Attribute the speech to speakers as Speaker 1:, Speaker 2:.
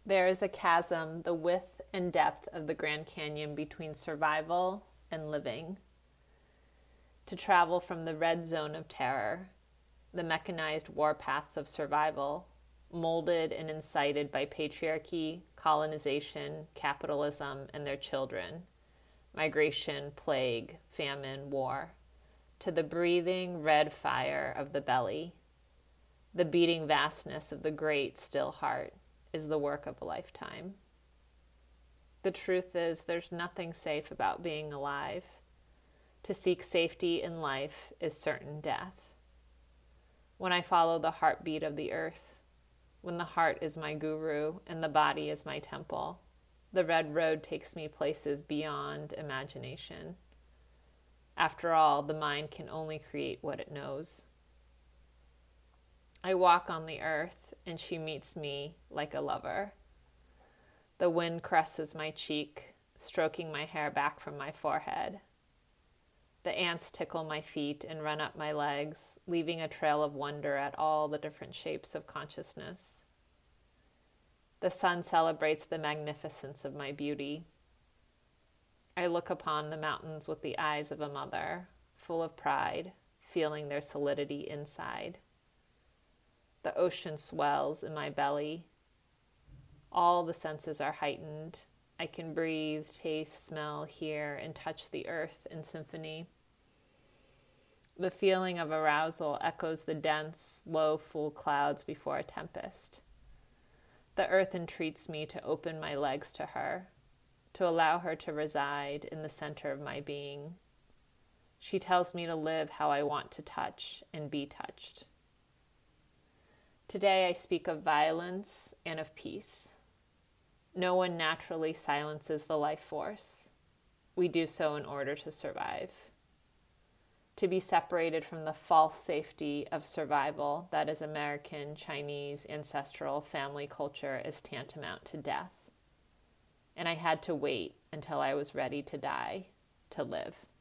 Speaker 1: There is a chasm, the width and depth of the Grand Canyon between survival and living. To travel from the red zone of terror, the mechanized warpaths of survival, molded and incited by patriarchy, colonization, capitalism, and their children, migration, plague, famine, war, to the breathing red fire of the belly, the beating vastness of the great still heart, is the work of a lifetime. The truth is, there's nothing safe about being alive. To seek safety in life is certain death. When I follow the heartbeat of the earth, when the heart is my guru and the body is my temple, the red road takes me places beyond imagination. After all, the mind can only create what it knows. I walk on the earth, and she meets me like a lover. The wind caresses my cheek, stroking my hair back from my forehead. The ants tickle my feet and run up my legs, leaving a trail of wonder at all the different shapes of consciousness. The sun celebrates the magnificence of my beauty. I look upon the mountains with the eyes of a mother, full of pride, feeling their solidity inside. The ocean swells in my belly. All the senses are heightened. I can breathe, taste, smell, hear, and touch the earth in symphony. The feeling of arousal echoes the dense, low, full clouds before a tempest. The earth entreats me to open my legs to her, to allow her to reside in the center of my being. She tells me to live how I want to touch and be touched. Today I speak of violence and of peace. No one naturally silences the life force. We do so in order to survive. To be separated from the false safety of survival that is American, Chinese, ancestral family culture is tantamount to death. And I had to wait until I was ready to die, to live.